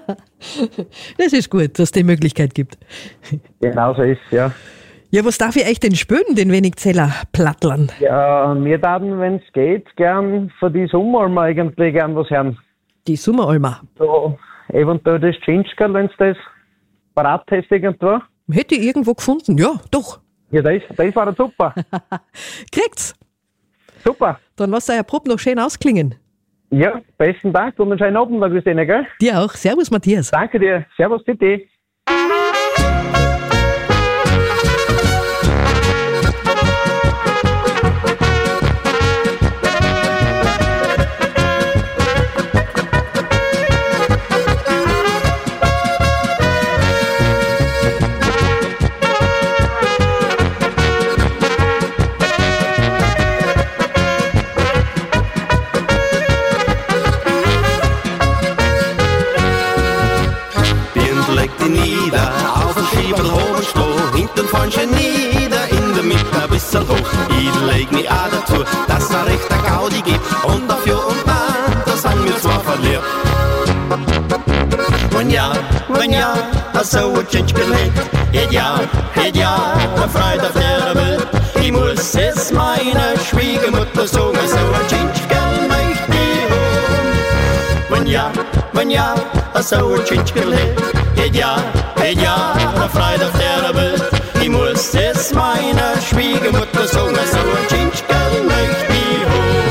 Das ist gut, dass es die Möglichkeit gibt. Genau so ist es, ja. Ja, was darf ich euch denn spüren, den Wenigzeller Plattlern? Ja, wir würden, wenn es geht, gern von die Sommeralmer eigentlich gern was hören. Die Sommeralmer? So, eventuell das Ginschkerl, wenn es das parat hast irgendwo. Hätte ich irgendwo gefunden, ja, doch. Ja, das war super. Kriegt's? Super. Dann lasst euer Probe noch schön ausklingen. Ja, besten Dank und einen schönen Abend noch, Christine, gell? Dir auch. Servus, Matthias. Danke dir. Servus, Titi. Ich leg mich auch dazu, dass es ein rechter Gaudi gibt. Und auf Ja und Nein, da sind wir zwar verliebt. Wenn ja, so ein Tschintschkel hätt ja, eine Freude auf der Welt. Ich muss es meiner Schwiegermutter sagen, so ein Tschintschkel möchte ich haben. Wenn ja, so ein Tschintschkel hätt ja, eine Freude auf der Welt. Ich muss es meiner Schwiegermutter sagen, so ein Tschintschkel möchte ich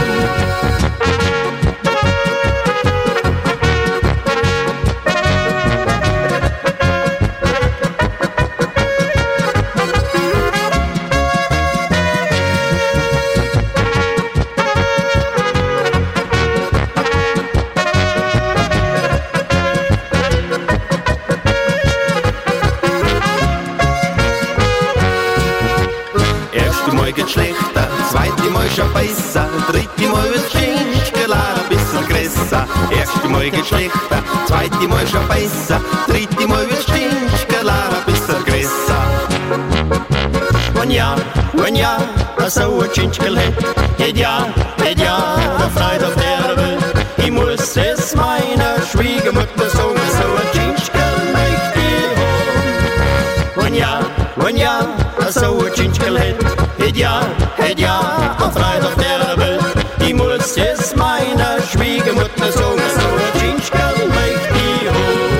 schlechter, zweite Mal schon besser, dritte Mal wird Tschintschkel ein bisschen größer. Erste Mal geht schlechter, zweite Mal schon besser, dritte Mal wird Tschintschkel ein bisschen größer. Wenn ja, so ein Tschintschkel hätt ja, eine Freude auf der Welt. Ich muss es meiner Schwiegermutter sagen, so ein Tschintschkel möchte ich haben. Wenn ja, so ein Tschintschkel hätt ja, eine Freude auf der Welt. Ich muss es meiner Schwiegermutter sagen, so ein Tschintschkel möchte ich haben.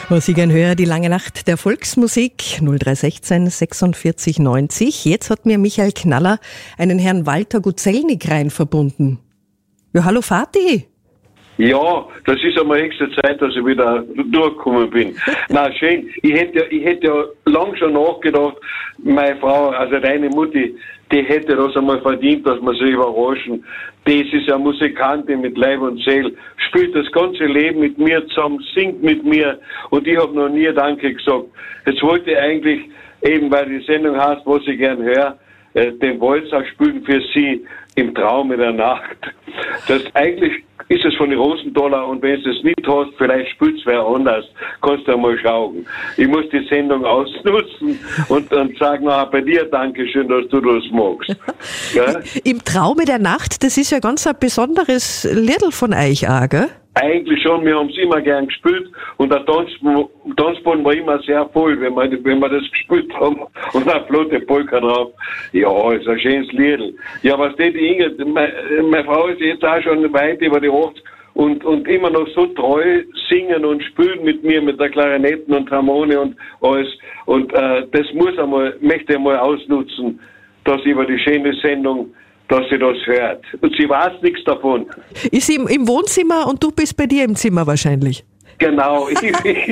Was ich gern höre, die lange Nacht der Volksmusik 0316 46 90. Jetzt hat mir Michael Knaller einen Herrn Walter Guzelnik rein verbunden. Ja, hallo Vati. Ja, das ist einmal extra Zeit, dass ich wieder durchgekommen bin. Na schön, ich hätte ja lang schon nachgedacht, meine Frau, also deine Mutti, die hätte das einmal verdient, dass wir sie überraschen. Das ist eine Musikantin mit Leib und Seele, spielt das ganze Leben mit mir zusammen, singt mit mir und ich habe noch nie Danke gesagt. Jetzt wollte ich eigentlich, eben weil die Sendung heißt, was ich gern höre, den Walzer spielen für sie im Traum in der Nacht. Das eigentlich ist es von den Rosenthaler und wenn du es nicht hast, vielleicht spielt es wer anders. Kannst du einmal schauen. Ich muss die Sendung ausnutzen und dann sagen nachher bei dir Dankeschön, dass du das magst. Ja? Im Traume der Nacht, das ist ja ganz ein besonderes Liedl von euch auch, gell? Eigentlich schon, wir haben es immer gern gespielt und der Tanzboden war immer sehr voll, wenn wir das gespielt haben und eine flotte Polka drauf. Ja, ist ein schönes Lied. Ja, was die Inge, meine Frau ist jetzt auch schon weit über die 80 und immer noch so treu singen und spielen mit mir, mit der Klarinetten und Harmonie und alles. Und das möchte ich einmal ausnutzen, dass über die schöne Sendung, dass sie das hört. Und sie weiß nichts davon. Ist sie im Wohnzimmer und du bist bei dir im Zimmer wahrscheinlich? Genau, ich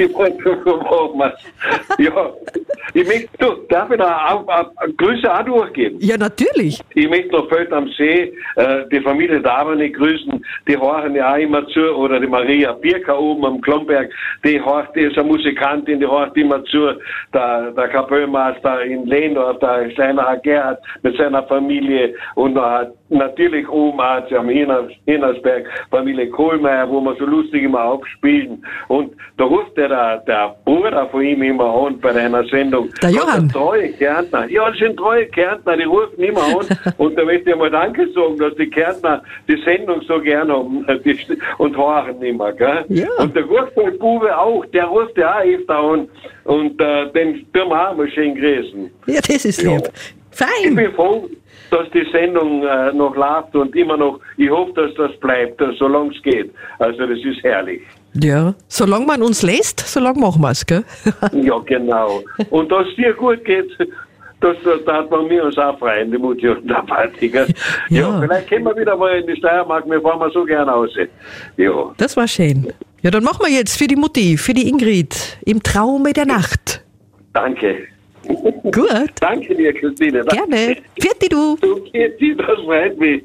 wollte ja, ich möchte, darf ich da Grüße auch durchgeben? Ja, natürlich. Ich möchte noch Feld am See, die Familie Daverne grüßen, die horchen ja auch immer zu, oder die Maria Birker oben am Klomberg, die ist eine Musikantin, die horcht immer zu, der Kapellmeister in Lehndorf, der Steiner Gerhard mit seiner Familie und natürlich oben auch am Hinnersberg, Familie Kohlmeier, wo wir so lustig immer aufspielen. Und da ruft der Bruder von ihm immer an bei einer Sendung. Der Johann. Treue Kärntner. Ja, das sind treue Kärntner, die rufen immer an. Und da möchte ich mal Danke sagen, dass die Kärntner die Sendung so gern haben und hören immer, gell? Ja. Und der Gurtbube auch, der ruft ja auch öfter an. Und den tun wir auch mal schön grüßen. Ja, das ist lieb. Fein. Ich bin froh, dass die Sendung noch läuft und immer noch, ich hoffe, dass das bleibt, solange es geht. Also das ist herrlich. Ja, solange man uns lässt, solange machen wir es, gell? Ja, genau. Und dass es dir gut geht, da hat man mir uns auch freuen, die Mutti und der Party, gell? Ja, vielleicht können wir wieder mal in die Steiermark, wir fahren mal so gerne raus. Ja. Das war schön. Ja, dann machen wir jetzt für die Mutti, für die Ingrid, im Traume der Nacht. Danke. Gut. Danke dir, Christine. Gerne. Vierte du. Okay, das freut mich.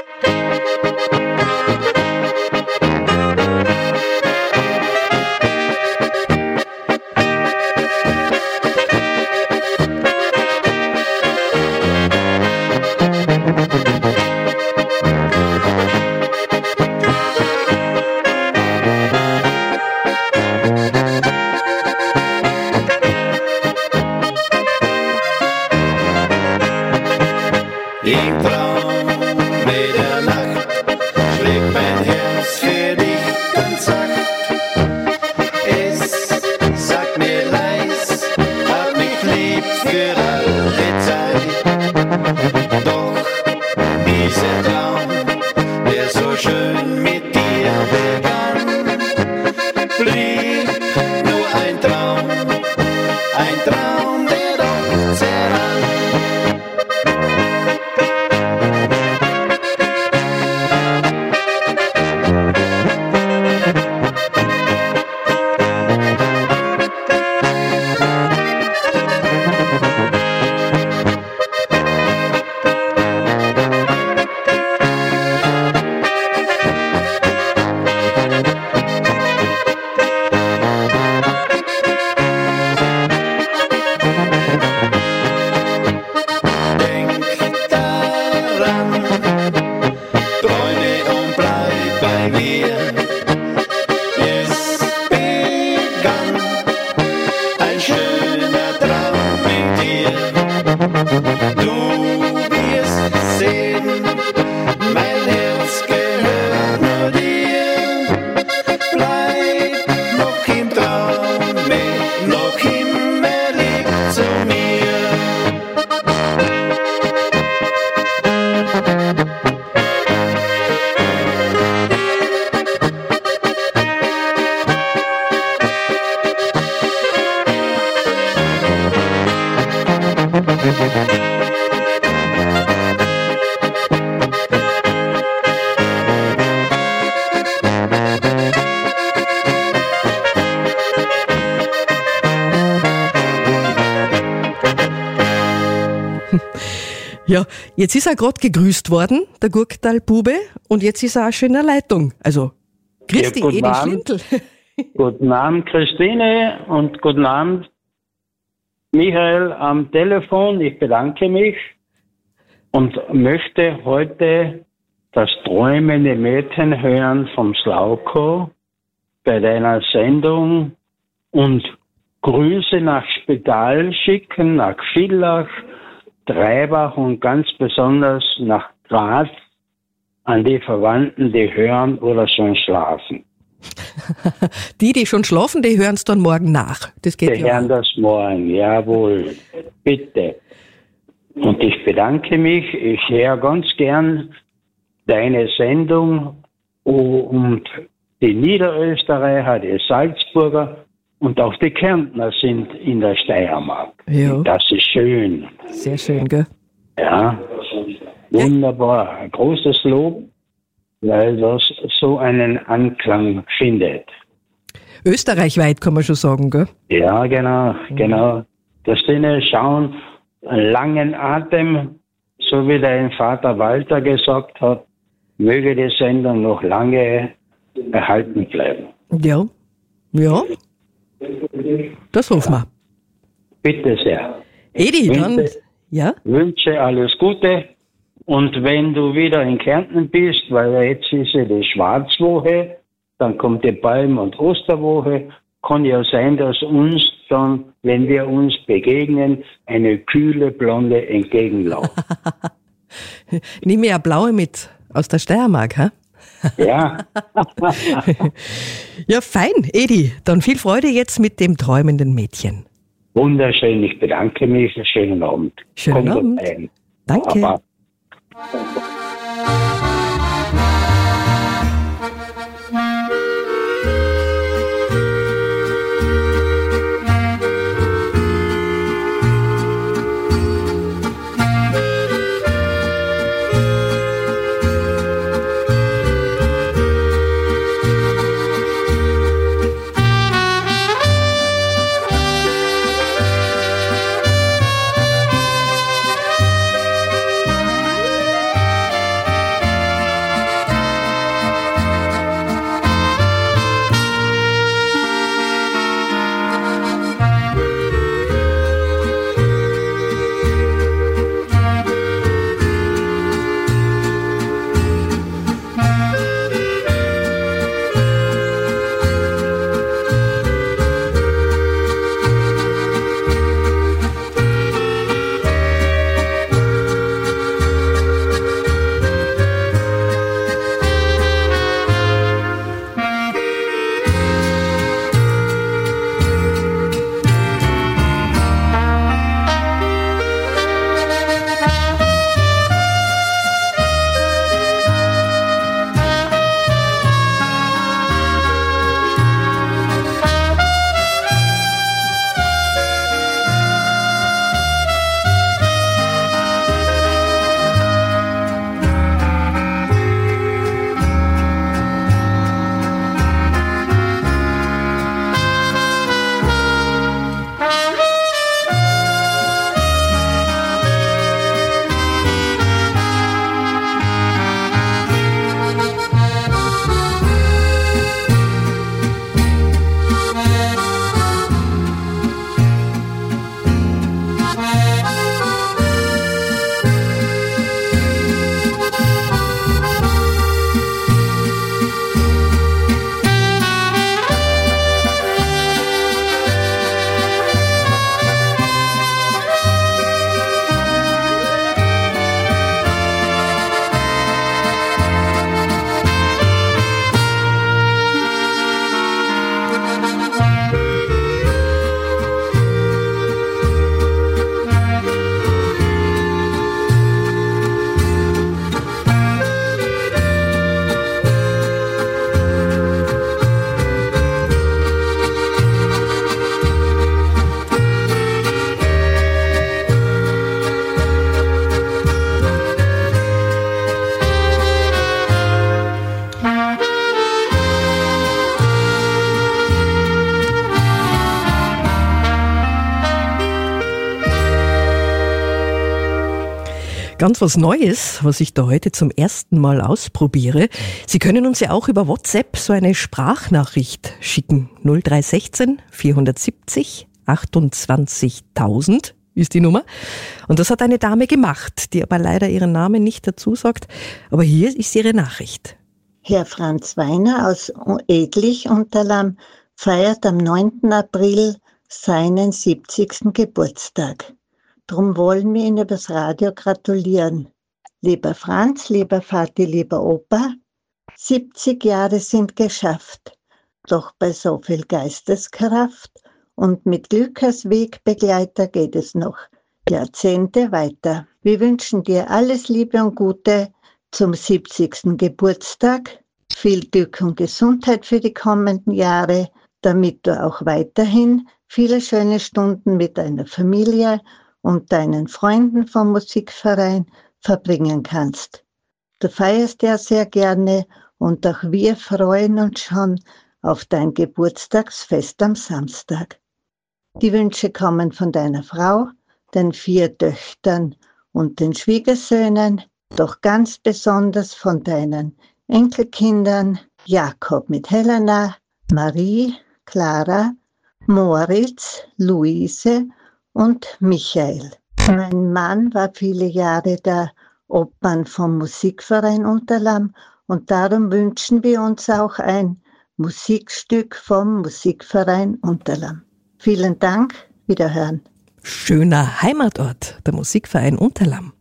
Im Traum der Nacht schlägt mein Herz für dich ganz sacht. Es sagt mir leis, hab mich lieb für alle Zeit. Doch dieser Traum, der so schön mit dir begann, blieb nur ein Traum, der doch zerrann. Ja, jetzt ist er gerade gegrüßt worden, der Gurktal-Bube, und jetzt ist er auch schon in der Leitung. Also, Christi, Ja, guten Edi Abend. Schlindl. Guten Abend, Christine, und guten Abend, Michael am Telefon. Ich bedanke mich und möchte heute das träumende Mädchen hören vom Slauko bei deiner Sendung und Grüße nach Spital schicken, nach Villach, Treibach und ganz besonders nach Graz an die Verwandten, die hören oder schon schlafen. Die schon schlafen, die hören es dann morgen nach. Das geht Die ja. hören das morgen, jawohl. Bitte. Und ich bedanke mich. Ich höre ganz gern deine Sendung und die Niederösterreicher, die Salzburger und auch die Kärntner sind in der Steiermark. Ja. Das ist schön. Sehr schön, gell? Ja, wunderbar. Ein großes Lob, weil das so einen Anklang findet. Österreichweit kann man schon sagen, gell? Ja, genau, genau. Das Sinne schauen, einen langen Atem, so wie dein Vater Walter gesagt hat, möge die Sendung noch lange erhalten bleiben. Ja, ja, das hoffen wir. Bitte sehr. Edi, dann, ja? Wünsche alles Gute. Und wenn du wieder in Kärnten bist, weil jetzt ist ja die Schwarzwoche, dann kommt die Palm- und Osterwoche, kann ja sein, dass uns dann, wenn wir uns begegnen, eine kühle Blonde entgegenlaufen. Nimm mir eine blaue mit aus der Steiermark, hä? Ja. Ja, fein, Edi. Dann viel Freude jetzt mit dem träumenden Mädchen. Wunderschön, ich bedanke mich. Schönen Abend. Schönen Kommt Abend. rein. Danke. Baba. Ganz was Neues, was ich da heute zum ersten Mal ausprobiere. Sie können uns ja auch über WhatsApp so eine Sprachnachricht schicken. 0316 470 28.000 ist die Nummer. Und das hat eine Dame gemacht, die aber leider ihren Namen nicht dazu sagt. Aber hier ist ihre Nachricht. Herr Franz Weiner aus Edlich Unterlamm feiert am 9. April seinen 70. Geburtstag. Drum wollen wir ihn übers Radio gratulieren. Lieber Franz, lieber Vati, lieber Opa, 70 Jahre sind geschafft. Doch bei so viel Geisteskraft und mit Glück als Wegbegleiter geht es noch Jahrzehnte weiter. Wir wünschen dir alles Liebe und Gute zum 70. Geburtstag. Viel Glück und Gesundheit für die kommenden Jahre, damit du auch weiterhin viele schöne Stunden mit deiner Familie und deinen Freunden vom Musikverein verbringen kannst. Du feierst ja sehr gerne und auch wir freuen uns schon auf dein Geburtstagsfest am Samstag. Die Wünsche kommen von deiner Frau, den 4 Töchtern und den Schwiegersöhnen, doch ganz besonders von deinen Enkelkindern Jakob mit Helena, Marie, Clara, Moritz, Luise und Michael. Mein Mann war viele Jahre der Obmann vom Musikverein Unterlamm und darum wünschen wir uns auch ein Musikstück vom Musikverein Unterlamm. Vielen Dank, wiederhören. Schöner Heimatort, der Musikverein Unterlamm.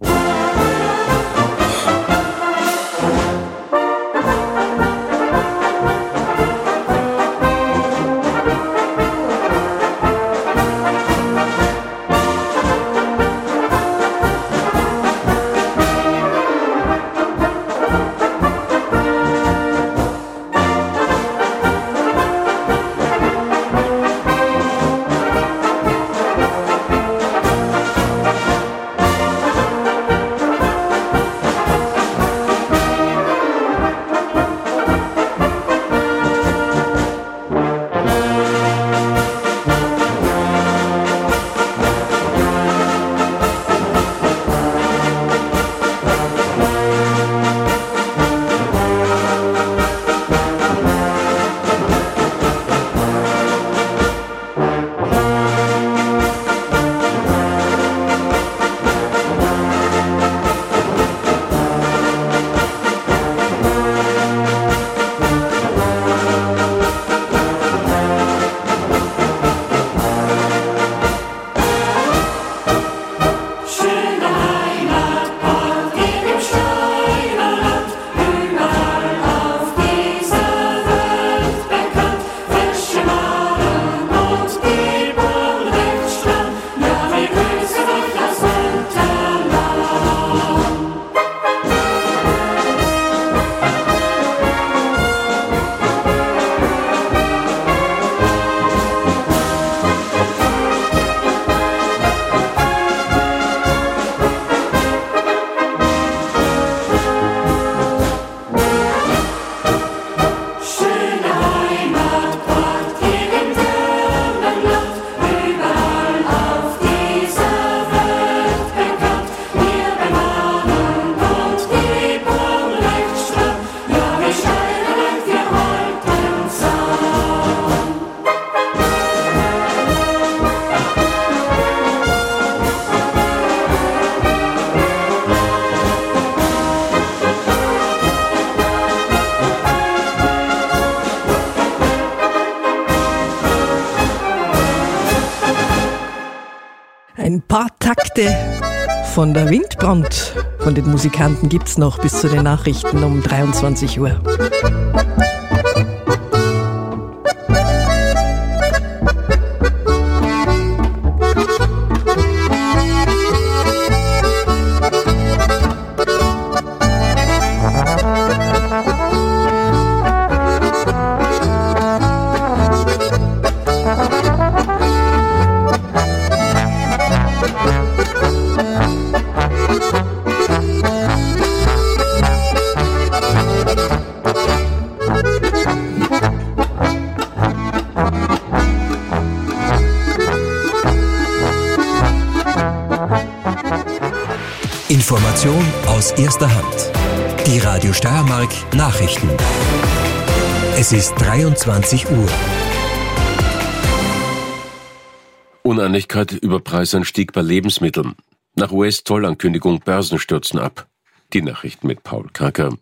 Ein paar Takte von der Windbrand von den Musikanten gibt's noch bis zu den Nachrichten um 23 Uhr. Information aus erster Hand. Die Radio Steiermark Nachrichten. Es ist 23 Uhr. Uneinigkeit über Preisanstieg bei Lebensmitteln. Nach US-Zollankündigung Börsen stürzen ab. Die Nachrichten mit Paul Kracker.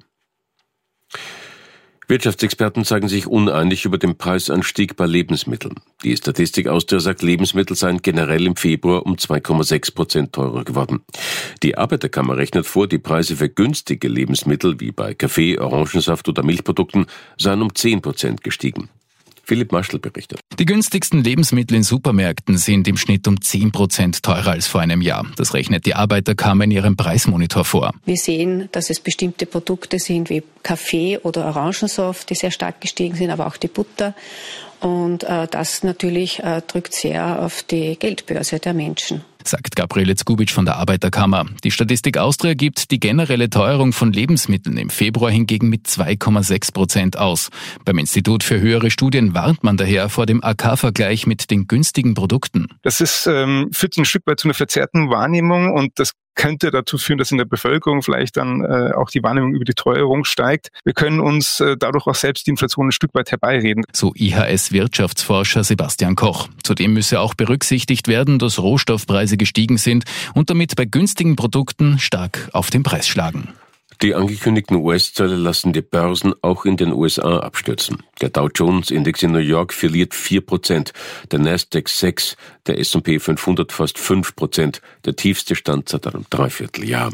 Wirtschaftsexperten zeigen sich uneinig über den Preisanstieg bei Lebensmitteln. Die Statistik Austria sagt, Lebensmittel seien generell im Februar um 2,6% teurer geworden. Die Arbeiterkammer rechnet vor, die Preise für günstige Lebensmittel wie bei Kaffee, Orangensaft oder Milchprodukten seien um 10% gestiegen. Philipp Maschl berichtet. Die günstigsten Lebensmittel in Supermärkten sind im Schnitt um 10% teurer als vor einem Jahr. Das rechnet die Arbeiterkammer in ihrem Preismonitor vor. Wir sehen, dass es bestimmte Produkte sind wie Kaffee oder Orangensaft, die sehr stark gestiegen sind, aber auch die Butter. Und das natürlich drückt sehr auf die Geldbörse der Menschen, sagt Gabriele Zgubic von der Arbeiterkammer. Die Statistik Austria gibt die generelle Teuerung von Lebensmitteln im Februar hingegen mit 2,6% aus. Beim Institut für höhere Studien warnt man daher vor dem AK-Vergleich mit den günstigen Produkten. Das führt ein Stück weit zu einer verzerrten Wahrnehmung und das könnte dazu führen, dass in der Bevölkerung vielleicht dann auch die Wahrnehmung über die Teuerung steigt. Wir können uns dadurch auch selbst die Inflation ein Stück weit herbeireden. So IHS-Wirtschaftsforscher Sebastian Koch. Zudem müsse auch berücksichtigt werden, dass Rohstoffpreise gestiegen sind und damit bei günstigen Produkten stark auf den Preis schlagen. Die angekündigten US-Zölle lassen die Börsen auch in den USA abstürzen. Der Dow Jones-Index in New York verliert 4%, der Nasdaq 6%, der S&P 500 fast 5%, der tiefste Stand seit einem Dreivierteljahr.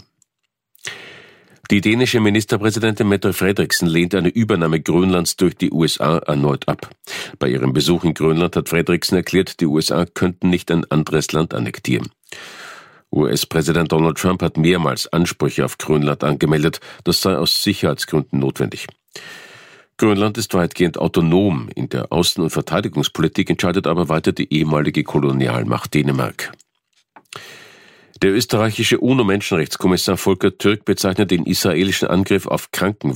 Die dänische Ministerpräsidentin Mette Frederiksen lehnt eine Übernahme Grönlands durch die USA erneut ab. Bei ihrem Besuch in Grönland hat Frederiksen erklärt, die USA könnten nicht ein anderes Land annektieren. US-Präsident Donald Trump hat mehrmals Ansprüche auf Grönland angemeldet. Das sei aus Sicherheitsgründen notwendig. Grönland ist weitgehend autonom. In der Außen- und Verteidigungspolitik entscheidet aber weiter die ehemalige Kolonialmacht Dänemark. Der österreichische UNO-Menschenrechtskommissar Volker Türk bezeichnet den israelischen Angriff auf Krankenwagen